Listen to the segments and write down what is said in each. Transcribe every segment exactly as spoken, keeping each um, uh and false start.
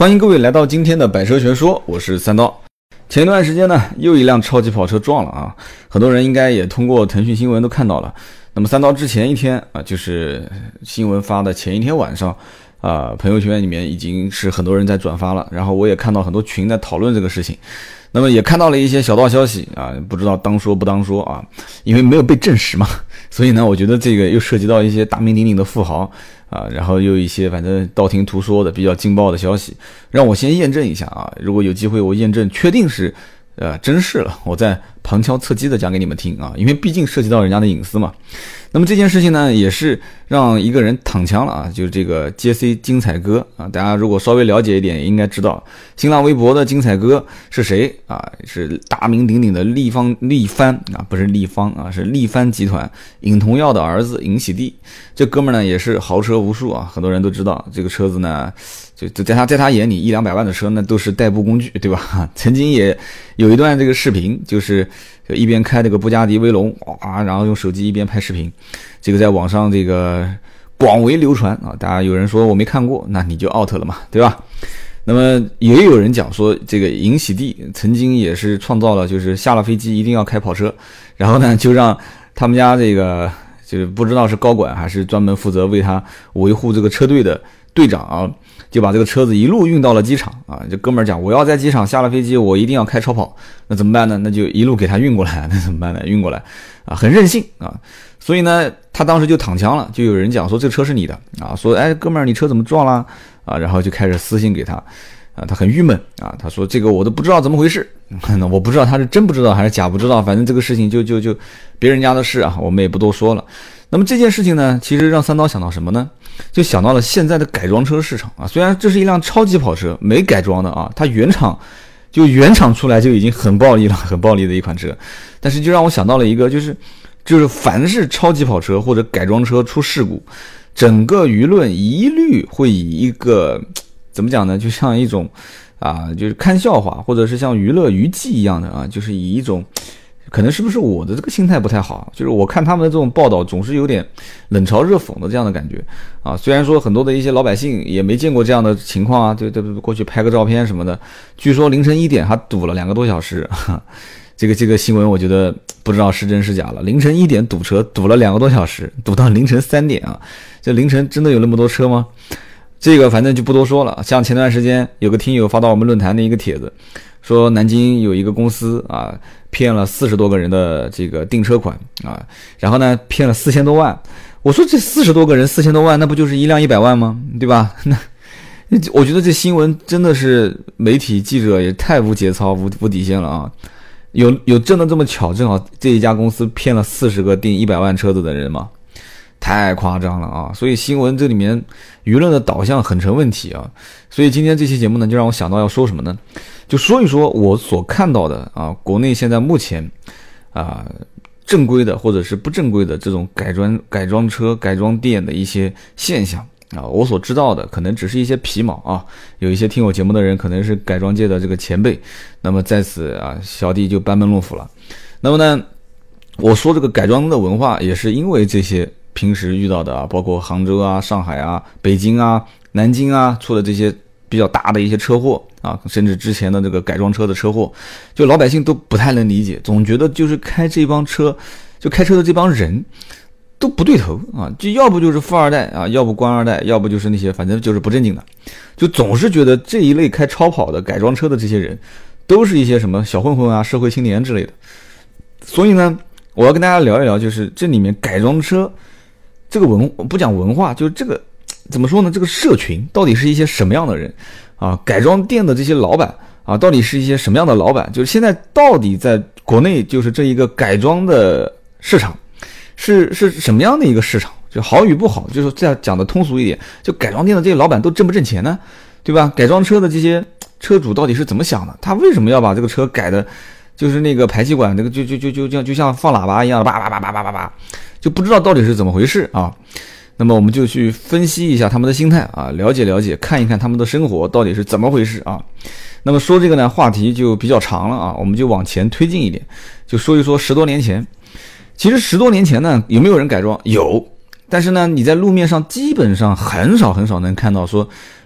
欢迎各位来到今天的百车全说，我是三刀。前一段时间呢，又一辆超级跑车撞了啊，很多人应该也通过腾讯新闻都看到了。那么三刀之前一天啊，就是新闻发的前一天晚上啊，朋友圈里面已经是很多人在转发了，然后我也看到很多群在讨论这个事情。那么也看到了一些小道消息啊，不知道当说不当说啊，因为没有被证实嘛，所以呢，我觉得这个又涉及到一些大名鼎鼎的富豪啊，然后又一些反正道听途说的比较劲爆的消息，让我先验证一下啊，如果有机会我验证确定是呃真实了，我再旁敲侧击的讲给你们听啊，因为毕竟涉及到人家的隐私嘛。那么这件事情呢，也是让一个人躺枪了啊，就是这个 J C 精彩哥啊，大家如果稍微了解一点，也应该知道新浪微博的精彩哥是谁啊？是大名鼎鼎的立方立帆啊，不是立方啊，是立帆集团尹同耀的儿子尹喜地。这哥们儿呢也是豪车无数啊，很多人都知道这个车子呢，就在他在他眼里一两百万的车呢都是代步工具，对吧？曾经也有一段这个视频，就是一边开这个布加迪威龙啊，然后用手机一边拍视频，这个在网上这个广为流传啊。大家有人说我没看过，那你就 out 了嘛，对吧？那么也有人讲说，这个尹喜地曾经也是创造了，就是下了飞机一定要开跑车，然后呢就让他们家这个就是不知道是高管还是专门负责为他维护这个车队的队长啊，就把这个车子一路运到了机场啊。这哥们儿讲，我要在机场下了飞机，我一定要开超跑，那怎么办呢？那就一路给他运过来，那怎么办呢？运过来啊，很任性啊。所以呢，他当时就躺枪了，就有人讲说这个车是你的啊，说哎哥们儿你车怎么撞了啊？然后就开始私信给他啊，他很郁闷啊，他说这个我都不知道怎么回事，那我不知道他是真不知道还是假不知道，反正这个事情就就就别人家的事啊，我们也不多说了。那么这件事情呢，其实让三刀想到什么呢？就想到了现在的改装车市场啊，虽然这是一辆超级跑车，没改装的啊，它原厂就原厂出来就已经很暴力了，很暴力的一款车，但是就让我想到了一个，就是就是凡是超级跑车或者改装车出事故，整个舆论一律会以一个怎么讲呢，就像一种啊，就是看笑话或者是像娱乐娱记一样的啊，就是以一种可能是不是我的这个心态不太好，就是我看他们的这种报道总是有点冷嘲热讽的这样的感觉啊。虽然说很多的一些老百姓也没见过这样的情况啊，对对，过去拍个照片什么的，据说凌晨一点还堵了两个多小时，这个这个新闻我觉得不知道是真是假了。凌晨一点堵车堵了两个多小时，堵到凌晨三点啊，这凌晨真的有那么多车吗？这个反正就不多说了。像前段时间有个听友发到我们论坛的一个帖子，说南京有一个公司啊，骗了四十多个人的这个订车款啊，然后呢骗了四千多万。我说这四十多个人四千多万，那不就是一辆一百万吗？对吧？那我觉得这新闻真的是媒体记者也太无节操、无无底线了啊！有有真的这么巧，正好这一家公司骗了四十个订一百万车子的人吗？太夸张了啊！所以新闻这里面舆论的导向很成问题啊。所以今天这期节目呢，就让我想到要说什么呢？就说一说我所看到的啊，国内现在目前啊正规的或者是不正规的这种改装改装车、改装店的一些现象啊，我所知道的可能只是一些皮毛啊。有一些听我节目的人可能是改装界的这个前辈，那么在此啊，小弟就班门弄斧了。那么呢，我说这个改装的文化也是因为这些平时遇到的啊，包括杭州啊、上海啊、北京啊、南京啊，出了这些比较大的一些车祸啊，甚至之前的这个改装车的车祸，就老百姓都不太能理解，总觉得就是开这帮车，就开车的这帮人都不对头啊，就要不就是富二代啊，要不官二代，要不就是那些反正就是不正经的，就总是觉得这一类开超跑的改装车的这些人都是一些什么小混混啊、社会青年之类的。所以呢，我要跟大家聊一聊，就是这里面改装车这个文不讲文化，就是这个怎么说呢？这个社群到底是一些什么样的人啊？改装店的这些老板啊，到底是一些什么样的老板？就是现在到底在国内，就是这一个改装的市场是是什么样的一个市场？就好与不好，就是这样讲的通俗一点，就改装店的这些老板都挣不挣钱呢？对吧？改装车的这些车主到底是怎么想的？他为什么要把这个车改的，就是那个排气管这个就就就就就就像放喇叭一样的叭叭叭叭叭叭叭，就不知道到底是怎么回事啊？那么我们就去分析一下他们的心态啊，了解了解，看一看他们的生活到底是怎么回事啊。那么说这个呢，话题就比较长了啊，我们就往前推进一点，就说一说十多年前。其实十多年前呢，有没有人改装？有，但是呢，你在路面上基本上很少很少能看到说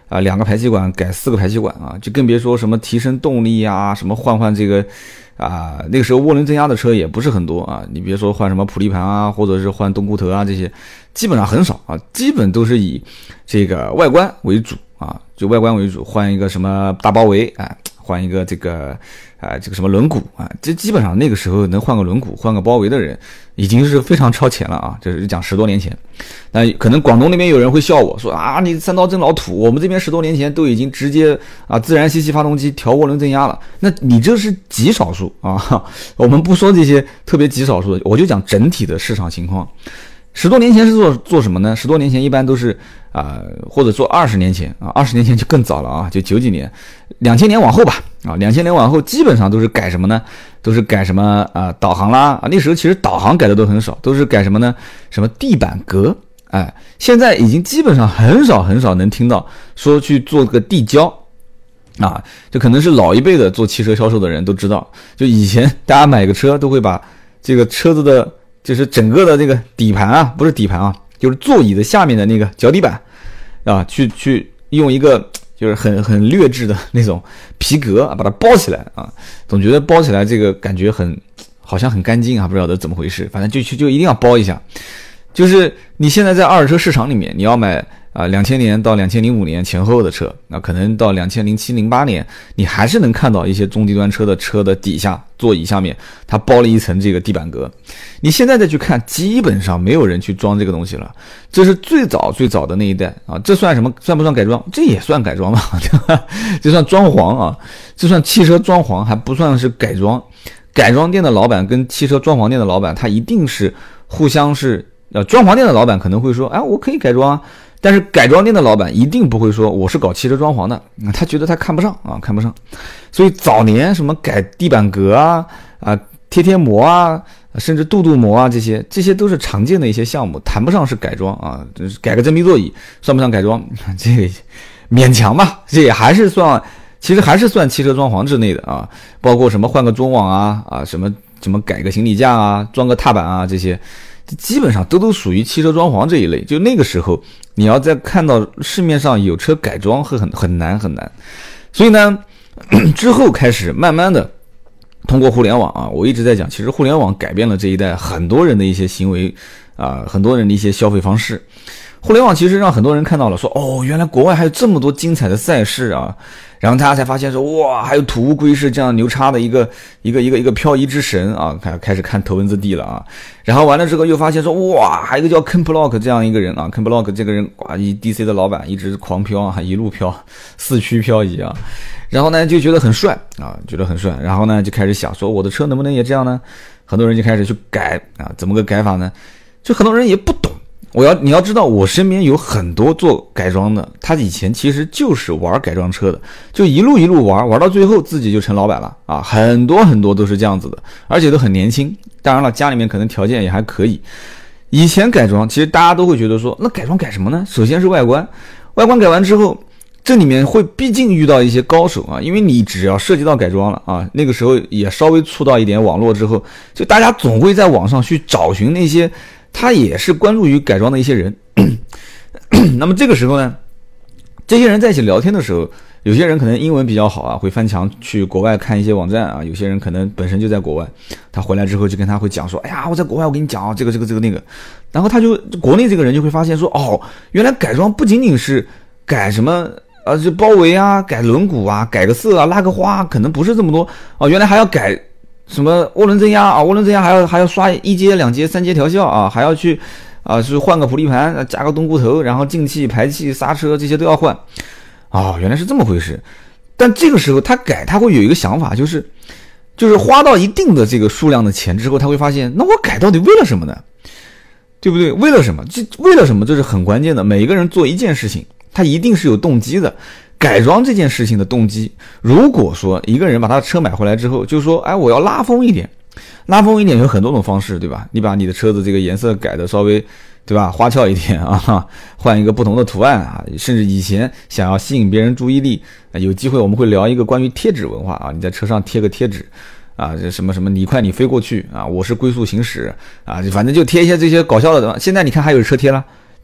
啊两个排气管改四个排气管啊，就更别说什么提升动力啊，什么换换这个啊，那个时候涡轮增压的车也不是很多啊，你别说换什么普利盘啊，或者是换冬菇头啊，这些基本上很少啊，基本都是以这个外观为主啊，就外观为主，换一个什么大包围啊，换一个这个啊这个什么轮毂啊，这基本上那个时候能换个轮毂换个包围的人已经是非常超前了啊，这是讲十多年前。那可能广东那边有人会笑我说啊，你三刀真老土，我们这边十多年前都已经直接啊自然吸气发动机调涡轮增压了，那你这是极少数啊，我们不说这些特别极少数的，我就讲整体的市场情况。十多年前是做做什么呢？十多年前一般都是啊、呃，或者说二十年前啊，二十年前就更早了啊，就九几年，两千年往后吧啊，两千年往后基本上都是改什么呢？都是改什么啊、呃、导航啦啊，那时候其实导航改的都很少，都是改什么呢？什么地板革，哎，现在已经基本上很少很少能听到说去做个地胶。啊，这可能是老一辈的做汽车销售的人都知道，就以前大家买个车都会把这个车子的。就是整个的这个底盘啊，不是底盘啊，就是座椅的下面的那个脚底板啊，去去用一个就是很很劣质的那种皮革啊，把它包起来啊，总觉得包起来这个感觉很好像很干净啊，不知道怎么回事，反正就就就一定要包一下。就是你现在在二手车市场里面，你要买啊，两千年到两千零五年前后的车，那可能到两千零七零八年，你还是能看到一些中低端车的车的底下座椅下面，它包了一层这个地板革。你现在再去看，基本上没有人去装这个东西了。这是最早最早的那一代啊，这算什么？算不算改装？这也算改装吧，对吧？这算装潢啊，这算汽车装潢，还不算是改装。改装店的老板跟汽车装潢店的老板，他一定是互相是呃，装潢店的老板可能会说，哎，我可以改装啊。但是改装店的老板一定不会说我是搞汽车装潢的，他觉得他看不上啊，看不上。所以早年什么改地板革啊、啊贴贴膜啊，甚至镀镀膜啊，这些这些都是常见的一些项目，谈不上是改装啊。改个真皮座椅算不上改装？这个勉强吧，这也还是算，其实还是算汽车装潢之内的啊。包括什么换个中网啊啊，什么什么改个行李架啊，装个踏板啊，这些基本上都都属于汽车装潢这一类。就那个时候。你要再看到市面上有车改装会很很难很难，所以呢，之后开始慢慢的通过互联网啊，我一直在讲，其实互联网改变了这一代很多人的一些行为啊、呃，很多人的一些消费方式。互联网其实让很多人看到了说，哦，原来国外还有这么多精彩的赛事啊，然后大家才发现说，哇，还有土乌龟是这样牛叉的一个一个一个一个漂移之神啊，开开始看头文字 D 了啊，然后完了之后又发现说，哇，还有一个叫 Ken Block 这样一个人啊 ，Ken Block 这个人，哇，一 D C 的老板一直狂飘啊，一路飘，四驱漂移啊，然后呢就觉得很帅啊，觉得很帅，然后呢就开始想说，我的车能不能也这样呢？很多人就开始去改啊，怎么个改法呢？就很多人也不懂。我要你要知道，我身边有很多做改装的，他以前其实就是玩改装车的，就一路一路玩，玩到最后自己就成老板了啊！很多很多都是这样子的，而且都很年轻。当然了，家里面可能条件也还可以。以前改装，其实大家都会觉得说，那改装改什么呢？首先是外观，外观改完之后，这里面会毕竟遇到一些高手啊，因为你只要涉及到改装了啊，那个时候也稍微触到一点网络之后，就大家总会在网上去找寻那些。他也是关注于改装的一些人，那么这个时候呢，这些人在一起聊天的时候，有些人可能英文比较好啊，会翻墙去国外看一些网站啊，有些人可能本身就在国外，他回来之后就跟他会讲说，哎呀，我在国外，我跟你讲啊，这个这个这个那个，然后他就国内这个人就会发现说，哦，原来改装不仅仅是改什么呃，就包围啊，改轮毂啊，改个色啊，拉个花，可能不是这么多哦，原来还要改。什么涡轮增压啊？涡轮增压还要还要刷一阶、两阶、三阶调校啊，还要去啊，是换个普利盘，加个冬菇头，然后进气、排气、刹车这些都要换。哦，原来是这么回事。但这个时候他改，他会有一个想法，就是就是花到一定的这个数量的钱之后，他会发现，那我改到底为了什么呢？对不对？为了什么？这为了什么？这是很关键的。每一个人做一件事情，他一定是有动机的。改装这件事情的动机，如果说一个人把他的车买回来之后，就说，哎，我要拉风一点，拉风一点有很多种方式，对吧？你把你的车子这个颜色改的稍微，对吧，花俏一点啊，换一个不同的图案啊，甚至以前想要吸引别人注意力，有机会我们会聊一个关于贴纸文化啊，你在车上贴个贴纸啊，这什么什么你快你飞过去啊，我是龟速行驶啊，反正就贴一些这些搞笑的。现在你看还有车贴了。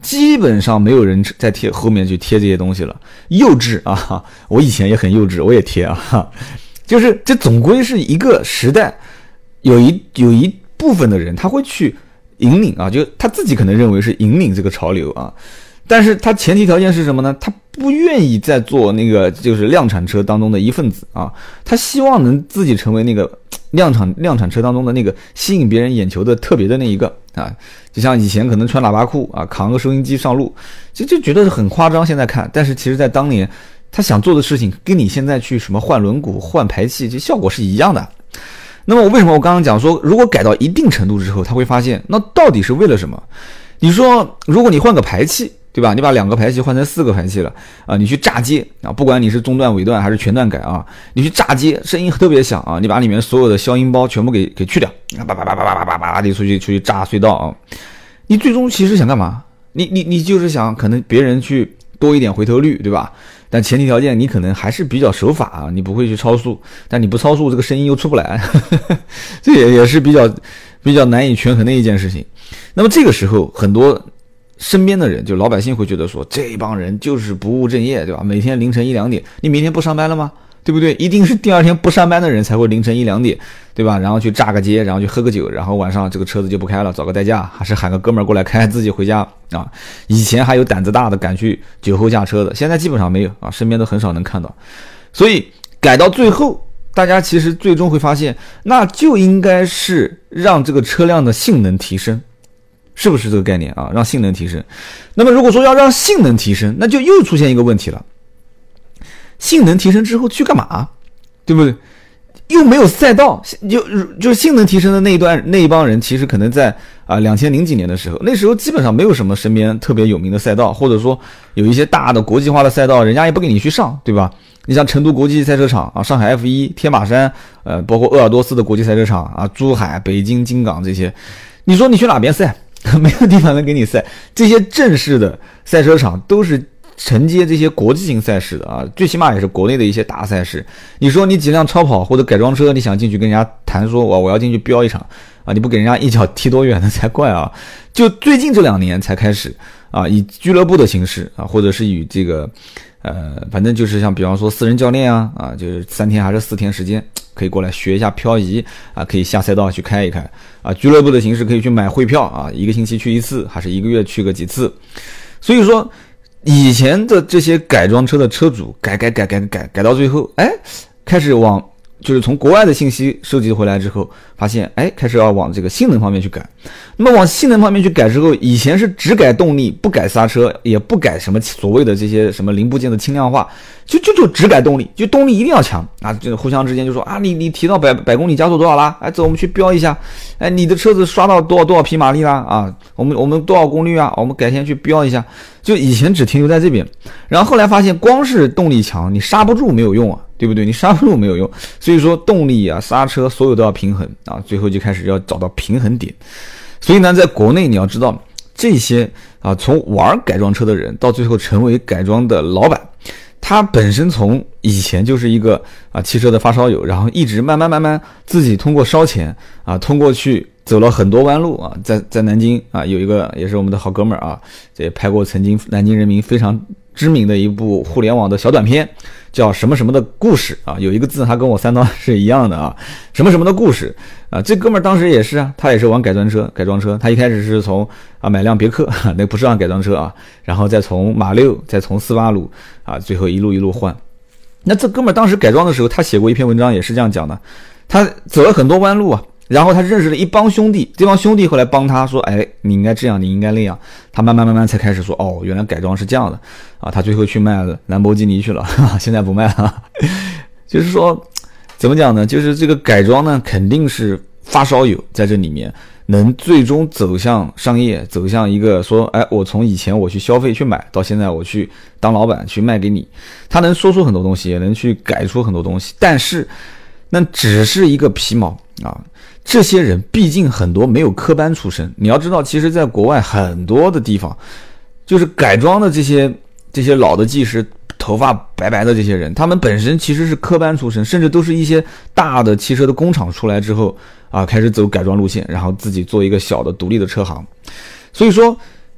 基本上没有人在贴后面去贴这些东西了。幼稚啊，我以前也很幼稚，我也贴啊，就是这总归是一个时代，有一有一部分的人他会去引领啊，就他自己可能认为是引领这个潮流啊，但是他前提条件是什么呢？他不愿意再做那个就是量产车当中的一份子啊，他希望能自己成为那个量产量产车当中的那个吸引别人眼球的特别的那一个啊，就像以前可能穿喇叭裤啊，扛个收音机上路，就就觉得很夸张。现在看，但是其实在当年，他想做的事情跟你现在去什么换轮毂、换排气，这效果是一样的。那么我为什么我刚刚讲说，如果改到一定程度之后，他会发现那到底是为了什么？你说，如果你换个排气，对吧？你把两个排气换成四个排气了啊！你去炸街啊，不管你是中段、尾段还是全段改啊，你去炸街，声音特别响啊！你把里面所有的消音包全部给给去掉，叭叭叭叭叭叭叭地出去出去炸隧道啊！你最终其实想干嘛？你你你就是想可能别人去多一点回头率，对吧？但前提条件你可能还是比较守法啊，你不会去超速，但你不超速，这个声音又出不来，呵呵，这也也是比较比较难以权衡的一件事情。那么这个时候很多。身边的人就老百姓会觉得说这帮人就是不务正业，对吧？每天凌晨一两点，你明天不上班了吗？对不对？一定是第二天不上班的人才会凌晨一两点，对吧？然后去炸个街，然后去喝个酒，然后晚上这个车子就不开了，找个代驾，还是喊个哥们儿过来开，自己回家啊。以前还有胆子大的敢去酒后驾车的，现在基本上没有啊，身边都很少能看到。所以改到最后，大家其实最终会发现，那就应该是让这个车辆的性能提升。是不是这个概念啊？让性能提升。那么如果说要让性能提升，那就又出现一个问题了。性能提升之后去干嘛？对不对？又没有赛道，就就是性能提升的那一段那一帮人，其实可能在啊两千零几年的时候，那时候基本上没有什么身边特别有名的赛道，或者说有一些大的国际化的赛道，人家也不给你去上，对吧？你像成都国际赛车场啊，上海 F 一、天马山，呃，包括鄂尔多斯的国际赛车场啊，珠海、北京、京港这些，你说你去哪边赛？没有地方能给你赛，这些正式的赛车场都是承接这些国际性赛事的啊，最起码也是国内的一些大赛事。你说你几辆超跑或者改装车，你想进去跟人家谈说我我要进去飙一场啊，你不给人家一脚踢多远的才怪啊！就最近这两年才开始啊，以俱乐部的形式啊，或者是以这个呃，反正就是像比方说私人教练啊啊，就是三天还是四天时间。可以过来学一下漂移啊，可以下赛道去开一开啊。俱乐部的形式可以去买会票啊，一个星期去一次，还是一个月去个几次。所以说，以前的这些改装车的车主改改改改改改到最后，哎，开始往就是从国外的信息收集回来之后，发现哎，开始要往这个性能方面去改。那么往性能方面去改之后，以前是只改动力，不改刹车，也不改什么所谓的这些什么零部件的轻量化，就就就只改动力，就动力一定要强啊！就互相之间就说啊，你你提到百百公里加速多少啦？哎，走，我们去标一下。哎，你的车子刷到多少多少匹马力啦？啊，我们我们多少功率啊？我们改天去标一下。就以前只停留在这边，然后后来发现光是动力强，你刹不住没有用啊，对不对？你刹不住没有用，所以说动力啊、刹车所有都要平衡啊，最后就开始要找到平衡点。所以呢，在国内你要知道这些啊，从玩改装车的人到最后成为改装的老板，他本身从以前就是一个啊汽车的发烧友，然后一直慢慢慢慢自己通过烧钱啊，通过去走了很多弯路啊，在在南京啊有一个也是我们的好哥们儿啊，这也拍过曾经南京人民非常知名的一部互联网的小短片，叫什么什么的故事啊，有一个字他跟我三刀是一样的啊，什么什么的故事啊，这哥们儿当时也是啊，他也是玩改装车，改装车，他一开始是从啊买辆别克，那不是玩改装车啊，然后再从马六，再从斯巴鲁啊，最后一路一路换。那这哥们儿当时改装的时候，他写过一篇文章，也是这样讲的，他走了很多弯路啊。然后他认识了一帮兄弟，这帮兄弟后来帮他说，哎，你应该这样，你应该那样。他慢慢慢慢才开始说，哦，原来改装是这样的啊。他最后去卖了兰博基尼去了，呵呵，现在不卖了。就是说，怎么讲呢？就是这个改装呢，肯定是发烧友在这里面能最终走向商业，走向一个说，哎，我从以前我去消费去买，到现在我去当老板去卖给你。他能说出很多东西，也能去改出很多东西，但是那只是一个皮毛啊。这些人毕竟很多没有科班出身，你要知道，其实在国外很多的地方，就是改装的这些这些老的技师，头发白白的这些人，他们本身其实是科班出身，甚至都是一些大的汽车的工厂出来之后啊，开始走改装路线，然后自己做一个小的独立的车行。所以说，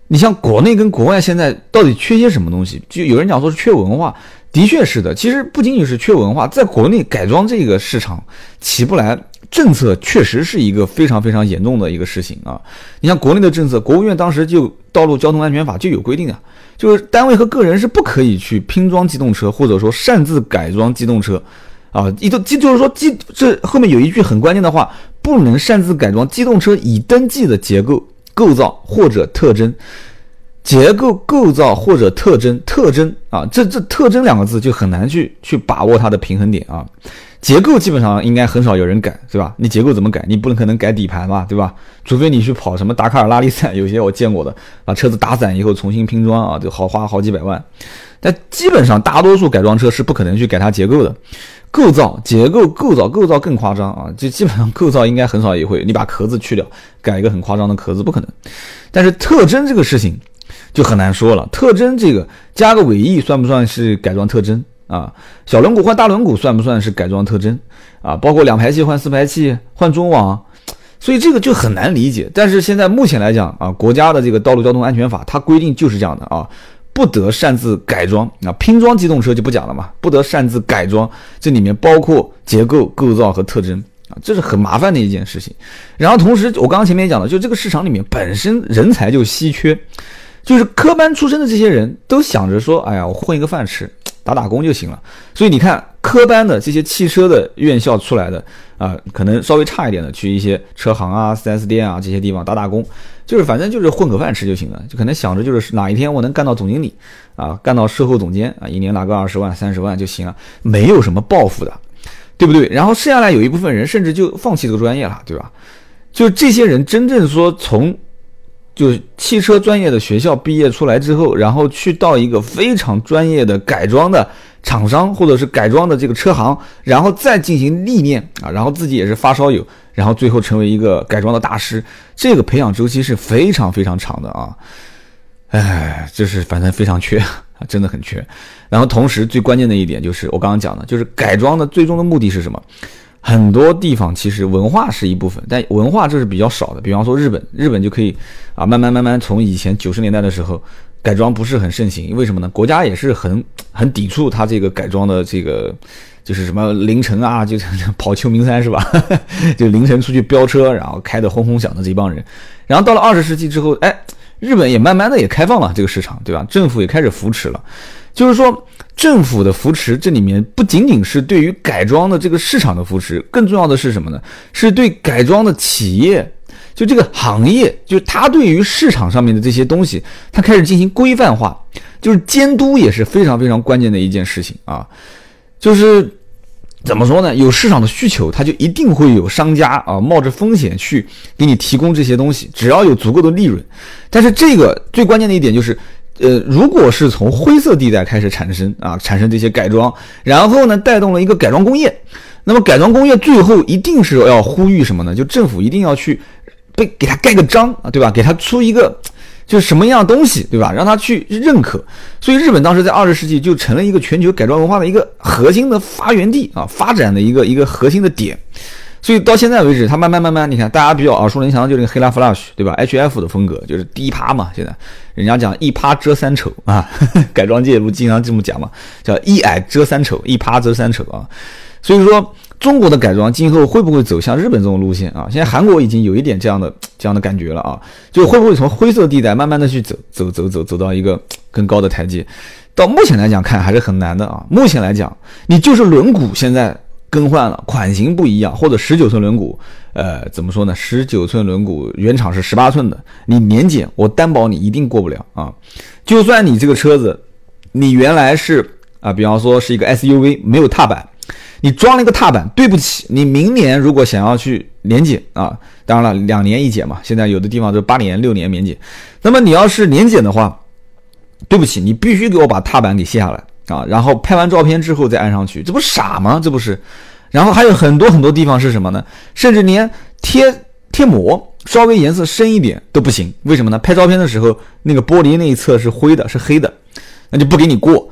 你像国内跟国外现在到底缺些什么东西？就有人讲说是缺文化，的确是的。其实不仅仅是缺文化，在国内改装这个市场起不来，政策确实是一个非常非常严重的一个事情啊。你像国内的政策，国务院当时就《道路交通安全法》就有规定啊，就是单位和个人是不可以去拼装机动车，或者说擅自改装机动车啊。一都就是说机这后面有一句很关键的话，不能擅自改装机动车已登记的结构、构造或者特征。结构、构造或者特征，特征啊，这这特征两个字就很难去去把握它的平衡点啊。结构基本上应该很少有人改，对吧？你结构怎么改？你不能可能改底盘吧，对吧？除非你去跑什么达喀尔拉力赛，有些我见过的，把车子打散以后重新拼装啊，就好花好几百万。但基本上大多数改装车是不可能去改它结构的。构造、结构、构造、构造更夸张啊！就基本上构造应该很少也会，你把壳子去掉，改一个很夸张的壳子不可能。但是特征这个事情就很难说了，特征这个加个尾翼算不算是改装特征啊？小轮毂换大轮毂算不算是改装特征啊？包括两排气换四排气换中网，所以这个就很难理解。但是现在目前来讲啊，国家的这个道路交通安全法它规定就是这样的啊，不得擅自改装啊，拼装机动车就不讲了嘛，不得擅自改装，这里面包括结构、构造和特征啊，这是很麻烦的一件事情。然后同时我刚刚前面讲的，就这个市场里面本身人才就稀缺。就是科班出身的这些人都想着说，哎呀，我混一个饭吃，打打工就行了。所以你看，科班的这些汽车的院校出来的啊、呃，可能稍微差一点的，去一些车行啊、四 S 店啊这些地方打打工，就是反正就是混口饭吃就行了。就可能想着就是哪一天我能干到总经理啊，干到售后总监啊，一年拿个二十万、三十万就行了，没有什么抱负的，对不对？然后剩下来有一部分人甚至就放弃这个专业了，对吧？就这些人真正说从就是汽车专业的学校毕业出来之后，然后去到一个非常专业的改装的厂商或者是改装的这个车行，然后再进行历练啊，然后自己也是发烧友，然后最后成为一个改装的大师，这个培养周期是非常非常长的啊。哎，就是反正非常缺啊，真的很缺。然后同时最关键的一点就是我刚刚讲的，就是改装的最终的目的是什么？很多地方其实文化是一部分，但文化这是比较少的。比方说日本，日本就可以啊，慢慢慢慢从以前九十年代的时候，改装不是很盛行，为什么呢？国家也是很很抵触它这个改装的这个，就是什么凌晨啊，就跑秋名山是吧？就凌晨出去飙车，然后开得轰轰响的这帮人。然后到了二十世纪之后，哎，日本也慢慢的也开放了这个市场，对吧？政府也开始扶持了，就是说。政府的扶持，这里面不仅仅是对于改装的这个市场的扶持，更重要的是什么呢？是对改装的企业，就这个行业，就它对于市场上面的这些东西，它开始进行规范化，就是监督也是非常非常关键的一件事情啊。就是怎么说呢？有市场的需求，它就一定会有商家啊冒着风险去给你提供这些东西，只要有足够的利润。但是这个最关键的一点就是。呃，如果是从灰色地带开始产生啊，产生这些改装，然后呢，带动了一个改装工业，那么改装工业最后一定是要呼吁什么呢？就政府一定要去被给他盖个章啊，对吧？给他出一个就是什么样的东西，对吧？让他去认可。所以日本当时在二十世纪就成了一个全球改装文化的一个核心的发源地啊，发展的一个一个核心的点。所以到现在为止，它慢慢慢慢，你看大家比较耳熟能详的就是那个黑拉 Flash， 对吧 ？H F 的风格就是第一趴嘛，现在人家讲一趴遮三丑啊，改装界不经常这么讲嘛，叫一矮遮三丑，一趴遮三丑啊。所以说中国的改装今后会不会走向日本这种路线啊？现在韩国已经有一点这样的这样的感觉了啊，就会不会从灰色地带慢慢的去走走走走走到一个更高的台阶？到目前来讲看还是很难的啊。目前来讲，你就是轮毂现在。更换了，款型不一样，或者十九寸轮毂，呃，怎么说呢？十九寸轮毂原厂是十八寸的，你年检我担保你一定过不了啊！就算你这个车子，你原来是啊，比方说是一个 S U V， 没有踏板，你装了一个踏板，对不起，你明年如果想要去年检啊，当然了，两年一检嘛，现在有的地方就八年、六年免检，那么你要是年检的话，对不起，你必须给我把踏板给卸下来。啊，然后拍完照片之后再安上去，这不傻吗？这不是？然后还有很多很多地方是什么呢？甚至连贴贴膜稍微颜色深一点都不行，为什么呢？拍照片的时候那个玻璃那一侧是灰的，是黑的，那就不给你过。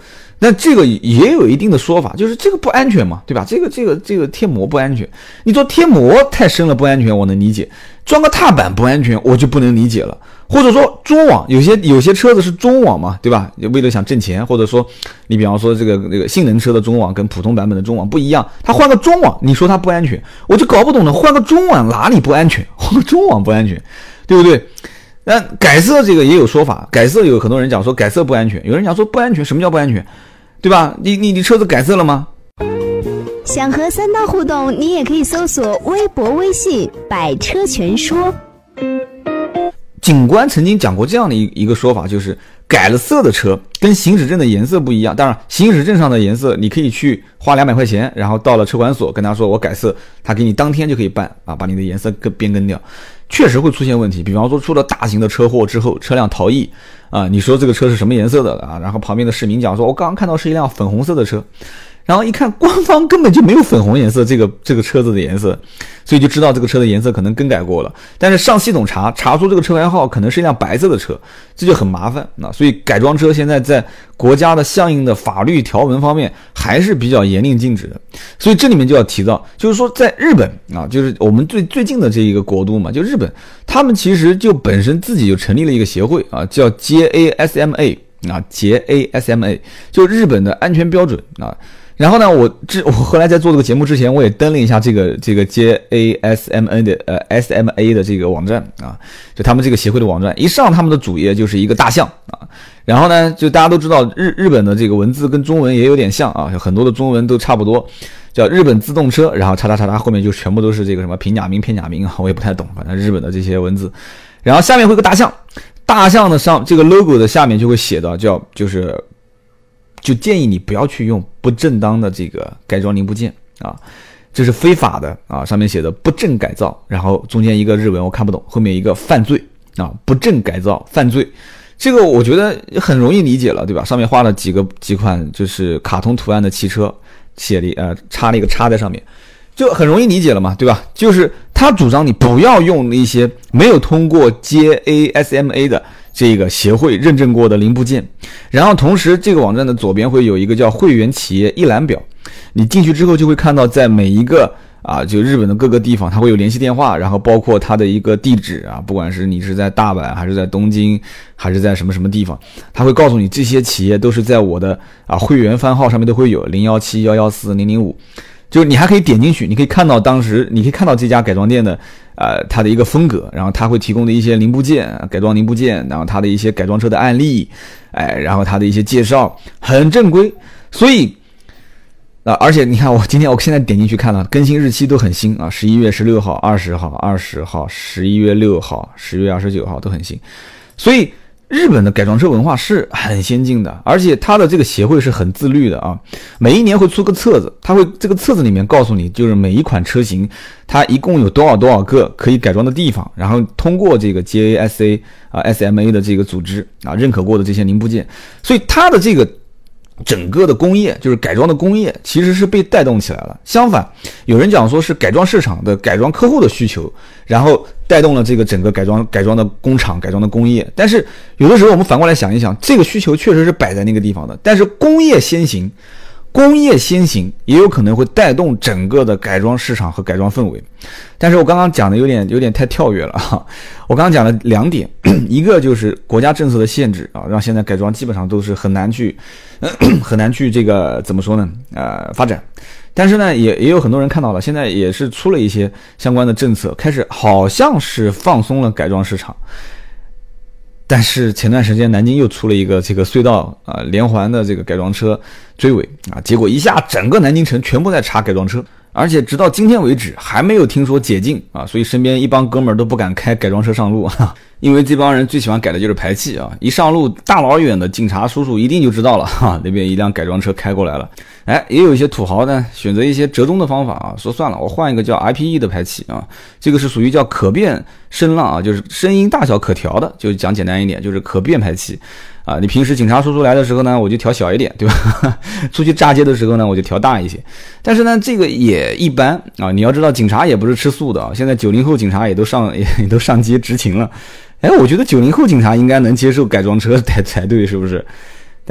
那这个也有一定的说法，就是这个不安全嘛，对吧？这个这个这个贴膜不安全，你说贴膜太深了不安全，我能理解；装个踏板不安全，我就不能理解了。或者说中网，有些有些车子是中网嘛，对吧？为了想挣钱，或者说你比方说这个这个性能车的中网跟普通版本的中网不一样，它换个中网，你说它不安全，我就搞不懂了，换个中网哪里不安全？换个中网不安全，对不对？那改色这个也有说法，改色有很多人讲说改色不安全，有人讲说不安全，什么叫不安全？对吧？你你你车子改色了吗？ 想和三刀互动，你也可以搜索微博、微信“百车全说”。 警官曾经讲过这样的一个说法，就是改了色的车跟行驶证的颜色不一样。当然，行驶证上的颜色你可以去花两百块钱，然后到了车管所跟他说我改色，他给你当天就可以办啊，把你的颜色变更掉。确实会出现问题，比方说出了大型的车祸之后，车辆逃逸啊，你说这个车是什么颜色的啊？然后旁边的市民讲说，我刚刚看到是一辆粉红色的车。然后一看，官方根本就没有粉红颜色这个这个车子的颜色，所以就知道这个车的颜色可能更改过了。但是上系统查查出这个车牌号可能是一辆白色的车，这就很麻烦啊。所以改装车现在在国家的相应的法律条文方面还是比较严令禁止的。所以这里面就要提到，就是说在日本啊，就是我们最最近的这一个国都嘛，就日本，他们其实就本身自己就成立了一个协会啊，叫 J A S M A 啊 ，J A S M A 就日本的安全标准啊。然后呢，我这我后来在做这个节目之前，我也登了一下这个这个 J A S M N 的呃 S M A 的这个网站啊，就他们这个协会的网站，一上他们的主页就是一个大象啊。然后呢，就大家都知道日日本的这个文字跟中文也有点像啊，很多的中文都差不多，叫日本自动车，然后叉叉叉叉后面就全部都是这个什么平假名片假名啊，我也不太懂，反正日本的这些文字。然后下面会有个大象，大象的上这个 logo 的下面就会写到叫就是。就建议你不要去用不正当的这个改装零部件啊，这是非法的啊。上面写的不正改造，然后中间一个日文我看不懂，后面一个犯罪啊，不正改造犯罪，这个我觉得很容易理解了，对吧？上面画了几个几款就是卡通图案的汽车，写了呃插了一个叉在上面，就很容易理解了嘛，对吧？就是他主张你不要用一些没有通过 J A S M A 的这个协会认证过的零部件，然后同时这个网站的左边会有一个叫会员企业一览表，你进去之后就会看到在每一个啊就日本的各个地方它会有联系电话，然后包括它的一个地址啊，不管是你是在大阪还是在东京还是在什么什么地方，它会告诉你这些企业都是在我的啊会员番号上面都会有零一七一一四零零五，就是你还可以点进去，你可以看到当时你可以看到这家改装店的呃它的一个风格，然后它会提供的一些零部件改装零部件，然后它的一些改装车的案例，哎，然后它的一些介绍很正规。所以啊，而且你看我今天我现在点进去看了，更新日期都很新啊，十一月十六号、二十号、二十号、十一月六号、十月二十九号都很新。所以日本的改装车文化是很先进的，而且它的这个协会是很自律的啊，每一年会出个册子，它会这个册子里面告诉你，就是每一款车型它一共有多少多少个可以改装的地方，然后通过这个 J A S A 啊 S M A 的这个组织啊认可过的这些零部件，所以它的这个整个的工业就是改装的工业其实是被带动起来了。相反，有人讲说是改装市场的改装客户的需求，然后带动了这个整个改装改装的工厂改装的工业。但是有的时候我们反过来想一想，这个需求确实是摆在那个地方的，但是工业先行工业先行也有可能会带动整个的改装市场和改装氛围。但是我刚刚讲的有点有点太跳跃了哈，我刚刚讲了两点，一个就是国家政策的限制啊，让现在改装基本上都是很难去很难去这个怎么说呢呃发展。但是呢也也有很多人看到了，现在也是出了一些相关的政策，开始好像是放松了改装市场。但是前段时间南京又出了一个这个隧道啊、呃、连环的这个改装车追尾啊，结果一下整个南京城全部在查改装车，而且直到今天为止还没有听说解禁啊，所以身边一帮哥们儿都不敢开改装车上路啊，因为这帮人最喜欢改的就是排气啊，一上路大老远的警察叔叔一定就知道了哈，那边一辆改装车开过来了。哎，也有一些土豪呢选择一些折中的方法啊，说算了，我换一个叫 I P E 的排气啊，这个是属于叫可变声浪啊，就是声音大小可调的，就讲简单一点，就是可变排气啊。你平时警察叔叔来的时候呢，我就调小一点，对吧？出去炸街的时候呢，我就调大一些。但是呢，这个也一般啊。你要知道，警察也不是吃素的啊。现在九零后警察也都上也都上街执勤了。哎，我觉得九零后警察应该能接受改装车才才对，是不是？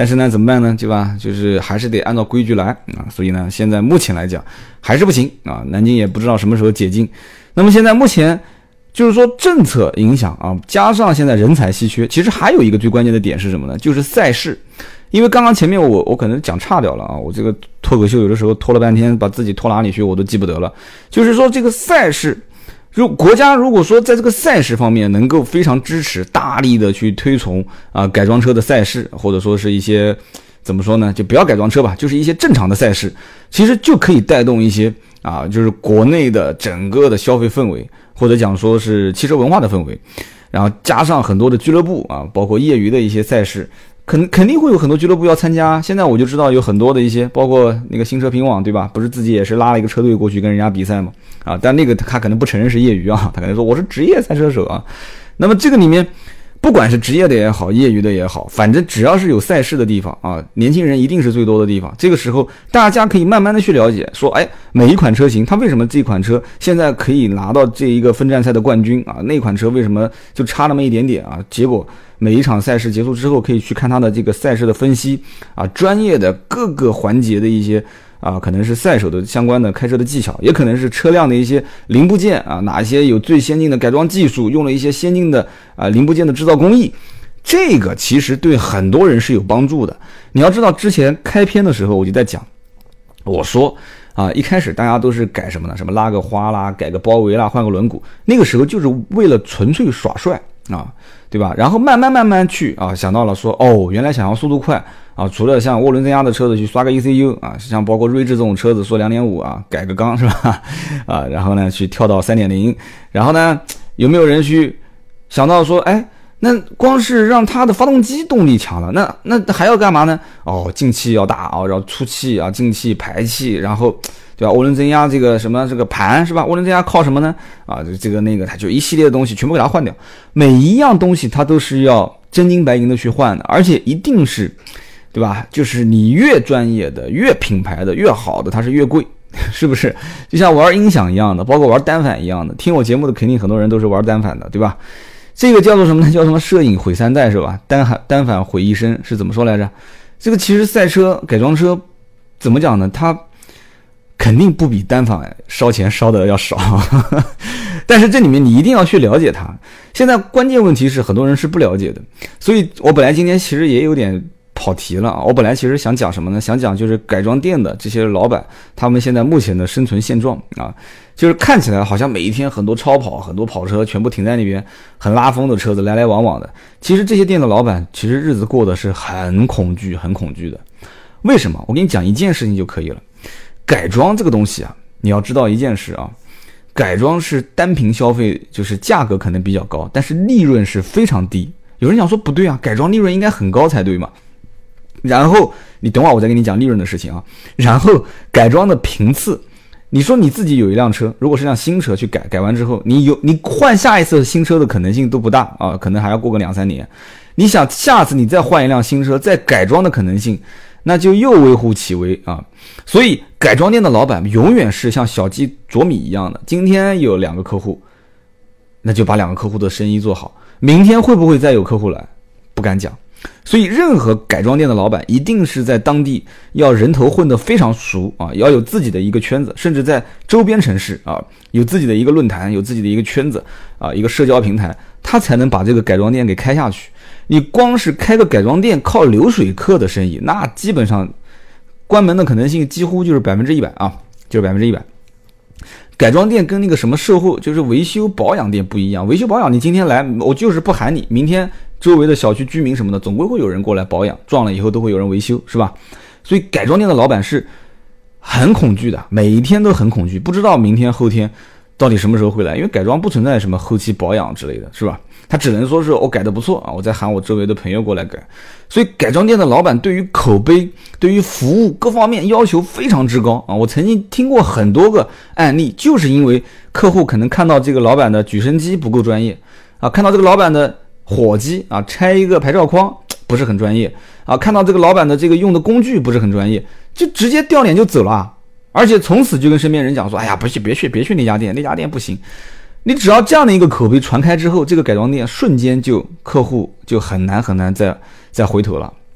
但是呢，怎么办呢？对吧？就是还是得按照规矩来啊。所以呢，现在目前来讲还是不行啊。南京也不知道什么时候解禁。那么现在目前就是说政策影响啊，加上现在人才稀缺，其实还有一个最关键的点是什么呢？就是赛事。因为刚刚前面我我可能讲差掉了啊，我这个脱口秀有的时候拖了半天，把自己拖哪里去我都记不得了。就是说这个赛事，如国家如果说在这个赛事方面能够非常支持、大力的去推崇啊改装车的赛事，或者说是一些怎么说呢，就不要改装车吧，就是一些正常的赛事，其实就可以带动一些啊，就是国内的整个的消费氛围，或者讲说是汽车文化的氛围，然后加上很多的俱乐部啊，包括业余的一些赛事。肯肯定会有很多俱乐部要参加，现在我就知道有很多的一些，包括那个新车评网，对吧？不是自己也是拉了一个车队过去跟人家比赛嘛？啊，但那个他可能不承认是业余啊，他可能说我是职业赛车手啊。那么这个里面，不管是职业的也好，业余的也好，反正只要是有赛事的地方啊，年轻人一定是最多的地方。这个时候，大家可以慢慢的去了解，说，哎，每一款车型，它为什么这款车现在可以拿到这一个分站赛的冠军啊？那款车为什么就差那么一点点啊？结果。每一场赛事结束之后，可以去看它的这个赛事的分析啊，专业的各个环节的一些啊，可能是赛手的相关的开车的技巧，也可能是车辆的一些零部件啊，哪些有最先进的改装技术，用了一些先进的啊零部件的制造工艺，这个其实对很多人是有帮助的。你要知道，之前开篇的时候我就在讲，我说啊，一开始大家都是改什么呢？什么拉个花啦，改个包围啦，换个轮毂，那个时候就是为了纯粹耍帅啊。对吧？然后慢慢慢慢去啊，想到了说，哦，原来想要速度快啊，除了像涡轮增压的车子去刷个 E C U 啊，像包括锐志这种车子说 两点五 啊，改个缸是吧？啊，然后呢去跳到 三点零， 然后呢有没有人去想到说，哎，那光是让它的发动机动力强了，那那还要干嘛呢？哦，进气要大啊，然后出气啊，进气排气，然后。对吧？涡轮增压这个什么这个盘是吧？涡轮增压靠什么呢？啊，这个那个，它就一系列的东西全部给它换掉。每一样东西它都是要真金白银的去换的，而且一定是，对吧？就是你越专业的、越品牌的、越好的，它是越贵，是不是？就像玩音响一样的，包括玩单反一样的。听我节目的肯定很多人都是玩单反的，对吧？这个叫做什么呢？叫什么摄影毁三代是吧？单单反毁一生是怎么说来着？这个其实赛车改装车怎么讲呢？它肯定不比单反烧钱烧的要少，但是这里面你一定要去了解它。现在关键问题是很多人是不了解的，所以我本来今天其实也有点跑题了啊。我本来其实想讲什么呢？想讲就是改装店的这些老板，他们现在目前的生存现状啊，就是看起来好像每一天很多超跑、很多跑车全部停在那边，很拉风的车子来来往往的。其实这些店的老板其实日子过得是很恐惧、很恐惧的。为什么？我跟你讲一件事情就可以了。改装这个东西啊，你要知道一件事啊，改装是单品消费，就是价格可能比较高，但是利润是非常低。有人想说不对啊，改装利润应该很高才对嘛。然后你等会儿我再跟你讲利润的事情啊。然后改装的频次，你说你自己有一辆车，如果是辆新车去改，改完之后你有你换下一次新车的可能性都不大啊，可能还要过个两三年。你想下次你再换一辆新车再改装的可能性，那就又微乎其微啊。所以改装店的老板永远是像小鸡啄米一样的，今天有两个客户，那就把两个客户的生意做好，明天会不会再有客户来不敢讲。所以任何改装店的老板一定是在当地要人头混得非常熟啊，要有自己的一个圈子，甚至在周边城市啊有自己的一个论坛，有自己的一个圈子啊，一个社交平台，他才能把这个改装店给开下去。你光是开个改装店靠流水客的生意，那基本上关门的可能性几乎就是百分之一百啊，就是百分之一百。改装店跟那个什么售后就是维修保养店不一样，维修保养你今天来我就是不喊你，明天周围的小区居民什么的总归会有人过来保养，撞了以后都会有人维修，是吧？所以改装店的老板是很恐惧的，每一天都很恐惧，不知道明天后天到底什么时候会来，因为改装不存在什么后期保养之类的，是吧？他只能说是我改的不错啊，我再喊我周围的朋友过来改。所以改装店的老板对于口碑、对于服务各方面要求非常之高啊！我曾经听过很多个案例，就是因为客户可能看到这个老板的举升机不够专业啊，看到这个老板的火机啊拆一个牌照框不是很专业啊，看到这个老板的这个用的工具不是很专业，就直接掉脸就走了，而且从此就跟身边人讲说，哎呀，不去别去别去那家店，那家店不行。你只要这样的一个口碑传开之后，这个改装店瞬间就客户就很难很难再再回头了。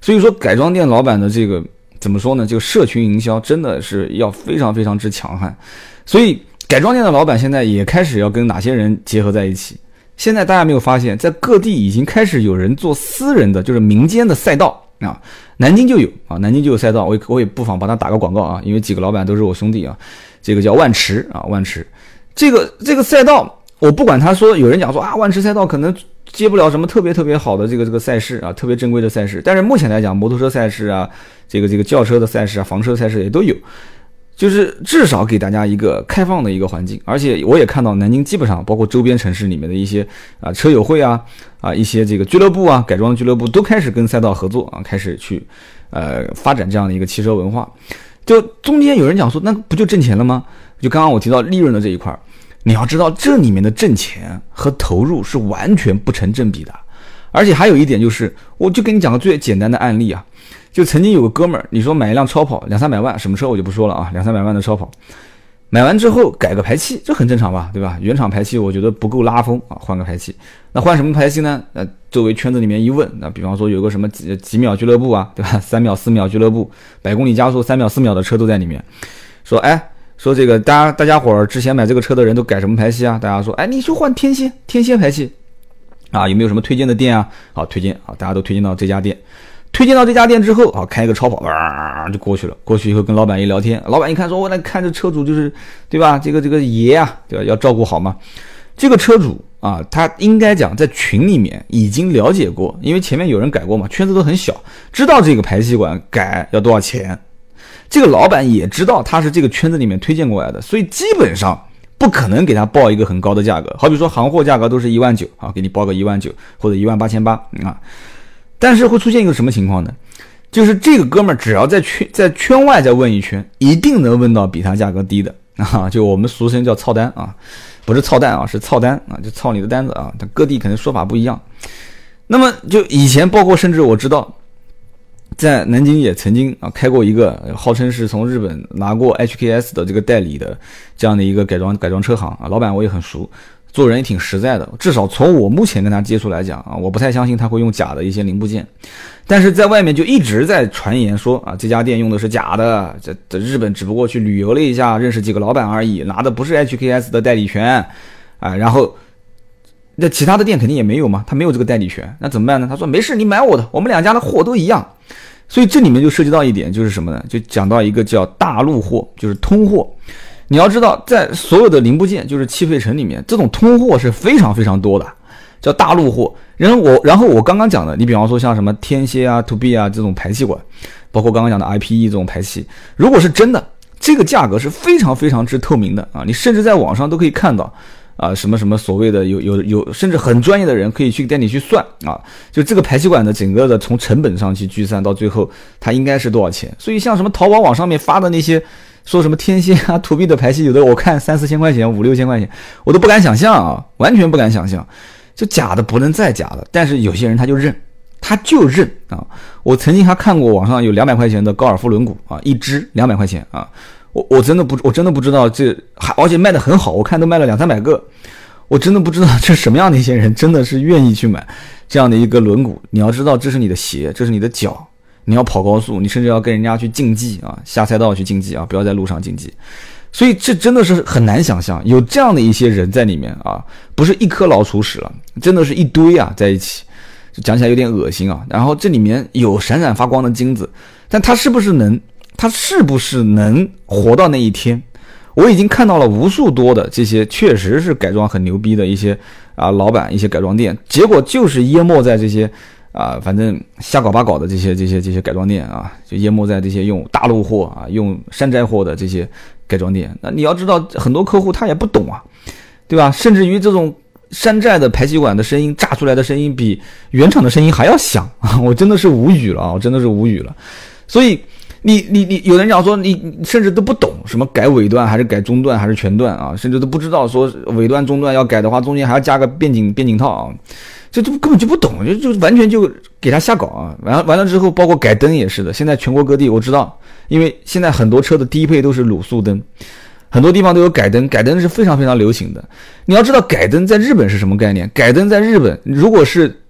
所以说改装店老板的这个怎么说呢，这个社群营销真的是要非常非常之强悍。所以改装店的老板现在也开始要跟哪些人结合在一起。现在大家没有发现，在各地已经开始有人做私人的，就是民间的赛道啊，南京就有啊，南京就有赛道，我也我也不妨把它打个广告啊，因为几个老板都是我兄弟啊，这个叫万池啊，万池，这个这个赛道，我不管他说有人讲说啊，万池赛道可能接不了什么特别特别好的这个这个赛事啊，特别正规的赛事，但是目前来讲，摩托车赛事啊，这个这个轿车的赛事啊，房车赛事也都有。就是至少给大家一个开放的一个环境，而且我也看到南京基本上包括周边城市里面的一些啊车友会啊啊一些这个俱乐部啊改装俱乐部都开始跟赛道合作啊，开始去呃发展这样的一个汽车文化。就中间有人讲说，那不就挣钱了吗？就刚刚我提到利润的这一块，你要知道这里面的挣钱和投入是完全不成正比的。而且还有一点就是，我就跟你讲个最简单的案例啊。就曾经有个哥们儿，你说买一辆超跑两三百万，什么车我就不说了啊，两三百万的超跑，买完之后改个排气，这很正常吧，对吧？原厂排气我觉得不够拉风啊，换个排气。那换什么排气呢？呃，周围圈子里面一问，那比方说有个什么几几秒俱乐部啊，对吧？三秒四秒俱乐部，百公里加速三秒四秒的车都在里面。说哎，说这个大家大家伙儿之前买这个车的人都改什么排气啊？大家说哎，你就换天蝎天蝎排气啊，有没有什么推荐的店啊？好，推荐啊，大家都推荐到这家店。推荐到这家店之后啊，开一个超跑，哇就过去了。过去以后跟老板一聊天，老板一看说，我来看这车主就是，对吧？这个这个爷啊，对吧？要照顾好嘛。这个车主啊，他应该讲在群里面已经了解过，因为前面有人改过嘛，圈子都很小，知道这个排气管改要多少钱。这个老板也知道他是这个圈子里面推荐过来的，所以基本上不可能给他报一个很高的价格。好比说行货价格都是一万九啊，给你报个一万九或者一万八千八啊。但是会出现一个什么情况呢？就是这个哥们儿只要在圈在圈外再问一圈，一定能问到比他价格低的啊！就我们俗称叫操单啊，不是操蛋啊，是操单啊，就操你的单子啊。但各地可能说法不一样。那么就以前包括甚至我知道，在南京也曾经啊开过一个号称是从日本拿过 H K S 的这个代理的这样的一个改装改装车行啊，老板我也很熟。做人也挺实在的，至少从我目前跟他接触来讲啊，我不太相信他会用假的一些零部件。但是在外面就一直在传言说啊，这家店用的是假的，这这日本只不过去旅游了一下，认识几个老板而已，拿的不是 H K S 的代理权啊。然后那其他的店肯定也没有嘛，他没有这个代理权，那怎么办呢？他说没事，你买我的，我们两家的货都一样。所以这里面就涉及到一点，就是什么呢？就讲到一个叫大陆货，就是通货。你要知道，在所有的零部件，就是汽配城里面，这种通货是非常非常多的，叫大陆货。然后我，然后我刚刚讲的，你比方说像什么天蝎啊、to B 啊这种排气管，包括刚刚讲的 I P E 这种排气，如果是真的，这个价格是非常非常之透明的啊！你甚至在网上都可以看到啊，什么什么所谓的有有有，甚至很专业的人可以去带你去算啊，就这个排气管的整个的从成本上去计算到最后它应该是多少钱。所以像什么淘宝网上面发的那些。说什么天蝎啊、to B 的排气，有的我看三四千块钱、五六千块钱，我都不敢想象啊，完全不敢想象。就假的不能再假的，但是有些人他就认，他就认啊。我曾经还看过网上有两百块钱的高尔夫轮毂啊，一支两百块钱啊，我我真的不我真的不知道这还而且卖得很好，我看都卖了两三百个，我真的不知道这什么样的一些人真的是愿意去买这样的一个轮毂。你要知道，这是你的鞋，这是你的脚。你要跑高速，你甚至要跟人家去竞技啊，下赛道去竞技啊，不要在路上竞技。所以这真的是很难想象有这样的一些人在里面啊，不是一颗老鼠屎了，真的是一堆啊在一起，就讲起来有点恶心啊。然后这里面有闪闪发光的金子，但他是不是能，他是不是能活到那一天？我已经看到了无数多的这些确实是改装很牛逼的一些啊老板，一些改装店，结果就是淹没在这些。啊，反正瞎搞八搞的这些这些这些改装店啊，就淹没在这些用大陆货啊、用山寨货的这些改装店。那你要知道，很多客户他也不懂啊，对吧？甚至于这种山寨的排气管的声音炸出来的声音比原厂的声音还要响啊！我真的是无语了啊！我真的是无语了。所以你你你有人讲说你你甚至都不懂什么改尾段还是改中段还是全段啊，甚至都不知道说尾段中段要改的话，中间还要加个变警变警套啊。这就根本就不懂，就就完全就给他瞎搞啊！完了完了之后，包括改灯也是的。现在全国各地我知道，因为现在很多车的低配都是卤素灯，很多地方都有改灯，改灯是非常非常流行的。你要知道改灯在日本是什么概念？改灯在日本如果是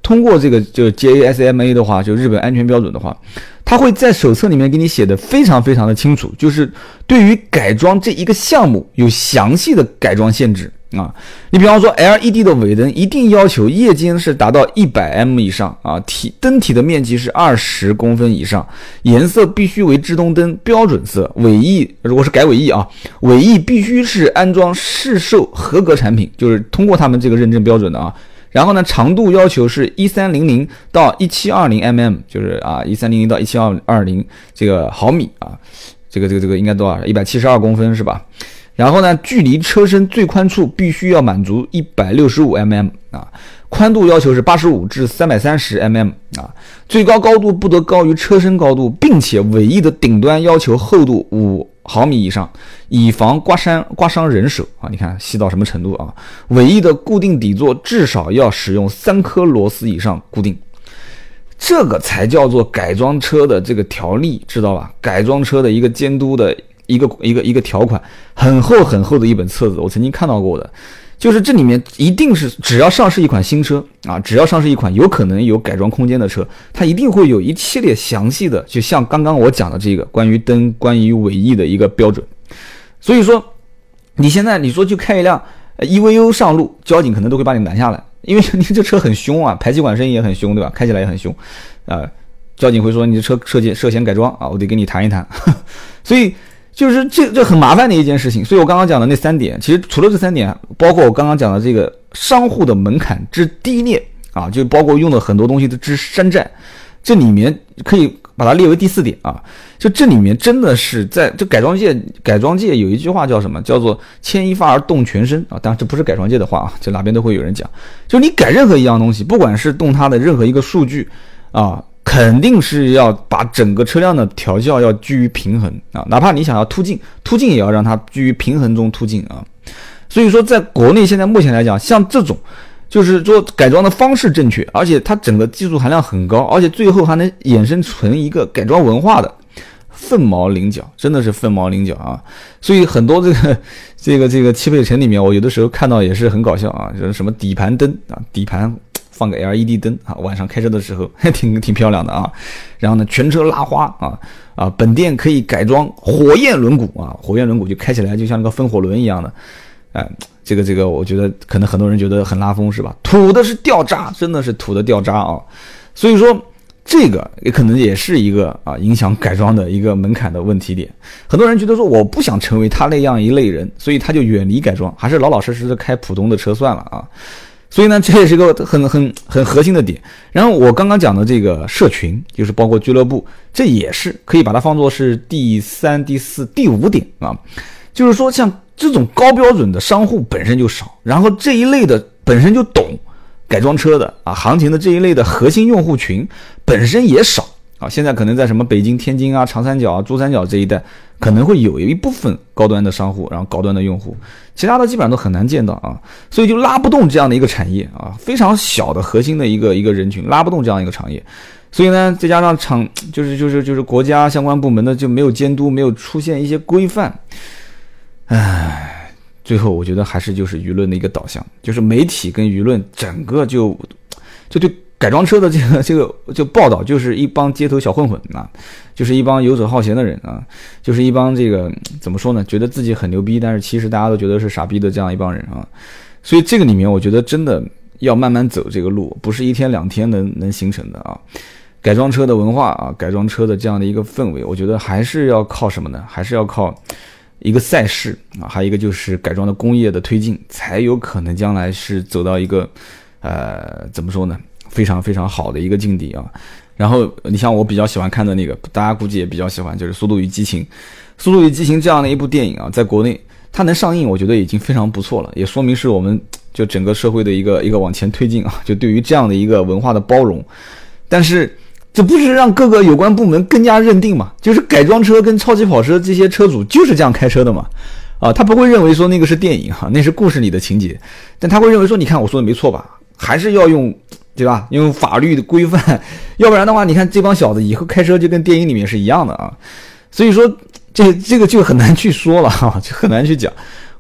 通过这个就 J A S M A 的话，就日本安全标准的话，它会在手册里面给你写的非常非常的清楚，就是对于改装这一个项目有详细的改装限制啊。你比方说 L E D 的尾灯一定要求夜间是达到一百 M 以上啊，体灯体的面积是二十公分以上，颜色必须为制动灯标准色，尾翼如果是改尾翼啊，尾翼必须是安装市售合格产品，就是通过他们这个认证标准的啊。然后呢，长度要求是一三零零到一七二零 mm， 就是啊一三零零到一七二零这个毫米啊，这个这个这个应该多少？一百七十二公分是吧？然后呢，距离车身最宽处必须要满足一百六十五 mm 啊，宽度要求是八十五至三百三十 mm 啊，最高高度不得高于车身高度，并且尾翼的顶端要求厚度五毫米以上，以防刮伤刮伤人手啊！你看细到什么程度啊？尾翼的固定底座至少要使用三颗螺丝以上固定，这个才叫做改装车的这个条例，知道吧？改装车的一个监督的一个一个一个条款，很厚很厚的一本册子，我曾经看到过的。就是这里面一定是只要上市一款新车啊，只要上市一款有可能有改装空间的车，它一定会有一系列详细的，就像刚刚我讲的这个关于灯、关于尾翼的一个标准。所以说，你现在你说就开一辆 E V O 上路，交警可能都会把你拦下来，因为你这车很凶啊，排气管声音也很凶，对吧？开起来也很凶，啊、呃，交警会说你的车涉嫌涉嫌改装啊，我得跟你谈一谈。所以。就是这这很麻烦的一件事情，所以我刚刚讲的那三点，其实除了这三点，包括我刚刚讲的这个商户的门槛之低劣啊，就包括用的很多东西的之山寨，这里面可以把它列为第四点啊。就这里面真的是在这改装界，改装界有一句话叫什么？叫做牵一发而动全身啊。当然这不是改装界的话啊，这哪边都会有人讲。就你改任何一样东西，不管是动它的任何一个数据啊。肯定是要把整个车辆的调教要居于平衡啊，哪怕你想要突进，突进也要让它居于平衡中突进啊。所以说，在国内现在目前来讲，像这种就是说改装的方式正确，而且它整个技术含量很高，而且最后还能衍生成一个改装文化的，凤毛麟角，真的是凤毛麟角啊。所以很多这个这个这个汽配城里面，我有的时候看到也是很搞笑啊，就是什么底盘灯啊，底盘。放个 L E D 灯啊，晚上开车的时候还挺挺漂亮的啊。然后呢，全车拉花啊啊，本店可以改装火焰轮毂啊，火焰轮毂就开起来就像那个风火轮一样的，哎、呃，这个这个我觉得可能很多人觉得很拉风是吧？土的是掉渣，真的是土的掉渣啊。所以说这个也可能也是一个啊影响改装的一个门槛的问题点。很多人觉得说我不想成为他那样一类人，所以他就远离改装，还是老老实实的开普通的车算了啊。所以呢，这也是一个很很很核心的点。然后我刚刚讲的这个社群，就是包括俱乐部，这也是可以把它放作是第三、第四、第五点啊。就是说，像这种高标准的商户本身就少，然后这一类的本身就懂改装车的啊，行情的这一类的核心用户群本身也少啊。现在可能在什么北京、天津啊、长三角啊、珠三角这一带，可能会有一部分高端的商户，然后高端的用户。其他的基本上都很难见到啊，所以就拉不动这样的一个产业啊，非常小的核心的一个一个人群拉不动这样一个产业，所以呢，再加上厂就是就是就是国家相关部门的就没有监督，没有出现一些规范，唉，最后我觉得还是就是舆论的一个导向，就是媒体跟舆论整个就就对改装车的这个这个就报道就是一帮街头小混混啊，就是一帮游手好闲的人啊，就是一帮这个怎么说呢，觉得自己很牛逼，但是其实大家都觉得是傻逼的这样一帮人啊。所以这个里面我觉得真的要慢慢走这个路，不是一天两天能能形成的啊。改装车的文化啊，改装车的这样的一个氛围，我觉得还是要靠什么呢？还是要靠一个赛事啊，还有一个就是改装的工业的推进，才有可能将来是走到一个呃怎么说呢？非常非常好的一个境地啊。然后你像我比较喜欢看的那个，大家估计也比较喜欢，就是《速度与激情》。《速度与激情》这样的一部电影啊，在国内它能上映，我觉得已经非常不错了，也说明是我们就整个社会的一个一个往前推进啊，就对于这样的一个文化的包容。但是这不是让各个有关部门更加认定嘛？就是改装车跟超级跑车这些车主就是这样开车的嘛？啊，他不会认为说那个是电影哈、啊，那是故事里的情节，但他会认为说，你看我说的没错吧？还是要用。对吧？用法律的规范，要不然的话，你看这帮小子以后开车就跟电影里面是一样的啊。所以说，这这个就很难去说了哈，就很难去讲。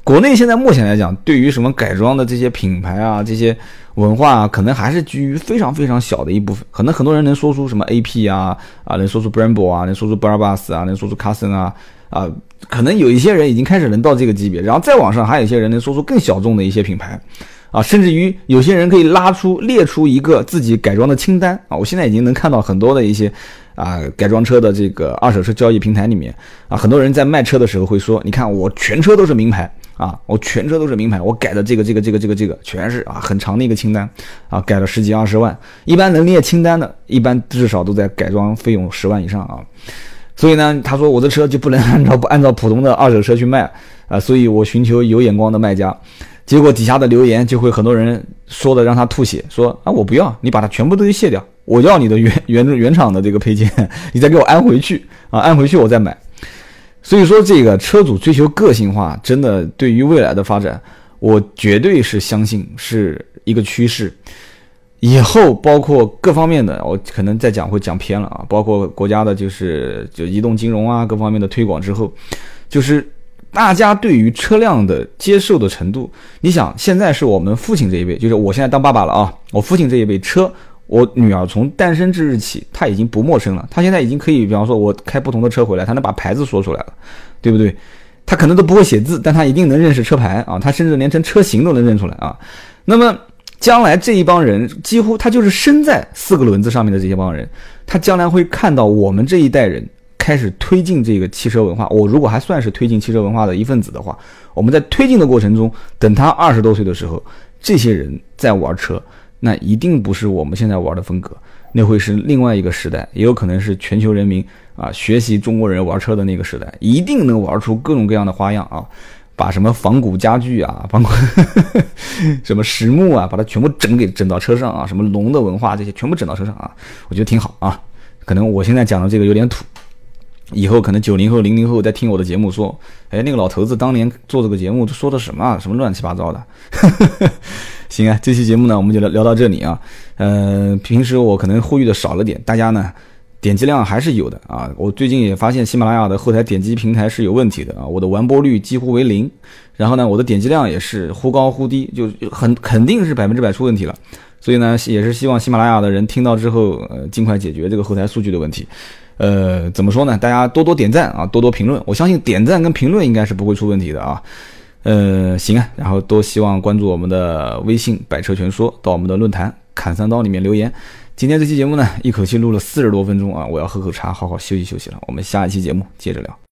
国内现在目前来讲，对于什么改装的这些品牌啊，这些文化啊，可能还是居于非常非常小的一部分。可能很多人能说出什么 A P 啊，啊，能说出 Brembo 啊，能说出 Brabus 啊，能说出 Carson 啊，啊，可能有一些人已经开始能到这个级别，然后再往上还有一些人能说出更小众的一些品牌。啊，甚至于有些人可以拉出列出一个自己改装的清单啊！我现在已经能看到很多的一些啊改装车的这个二手车交易平台里面啊，很多人在卖车的时候会说，你看我全车都是名牌啊，我全车都是名牌，我改的这个这个这个这个这个全是啊很长的一个清单啊，改了十几二十万，一般能列清单的，一般至少都在改装费用十万以上啊。所以呢，他说我的车就不能按照不按照普通的二手车去卖啊，所以我寻求有眼光的卖家。结果底下的留言就会很多人说的让他吐血，说啊我不要，你把它全部都卸掉，我要你的原原原厂的这个配件，你再给我安回去啊，安回去我再买。所以说这个车主追求个性化，真的对于未来的发展，我绝对是相信是一个趋势。以后包括各方面的，我可能再讲会讲偏了啊，包括国家的就是就移动金融啊各方面的推广之后，就是大家对于车辆的接受的程度，你想现在是我们父亲这一辈，就是我现在当爸爸了啊，我父亲这一辈车，我女儿从诞生之日起，她已经不陌生了，她现在已经可以，比方说我开不同的车回来，她能把牌子说出来了，对不对？她可能都不会写字，但她一定能认识车牌啊，她甚至连成车型都能认出来啊。那么将来这一帮人，几乎他就是生在四个轮子上面的这些帮人，他将来会看到我们这一代人开始推进这个汽车文化，我如果还算是推进汽车文化的一份子的话，我们在推进的过程中，等他二十多岁的时候，这些人在玩车，那一定不是我们现在玩的风格，那会是另外一个时代，也有可能是全球人民啊学习中国人玩车的那个时代，一定能玩出各种各样的花样啊，把什么仿古家具啊，包括什么实木啊，把它全部整给整到车上啊，什么龙的文化这些全部整到车上啊，我觉得挺好啊。可能我现在讲的这个有点土。以后可能九零后、零零后在听我的节目说，哎，那个老头子当年做这个节目说的什么啊？什么乱七八糟的。行啊，这期节目呢，我们就聊聊到这里啊。呃，平时我可能呼吁的少了点，大家呢点击量还是有的啊。我最近也发现喜马拉雅的后台点击平台是有问题的啊，我的完播率几乎为零，然后呢，我的点击量也是忽高忽低，就很肯定是百分之百出问题了。所以呢，也是希望喜马拉雅的人听到之后，呃，尽快解决这个后台数据的问题。呃，怎么说呢？大家多多点赞啊，多多评论。我相信点赞跟评论应该是不会出问题的啊。呃，行啊，然后多希望关注我们的微信百车全说，到我们的论坛砍三刀里面留言。今天这期节目呢，一口气录了四十多分钟啊，我要喝口茶，好好休息休息了。我们下一期节目接着聊。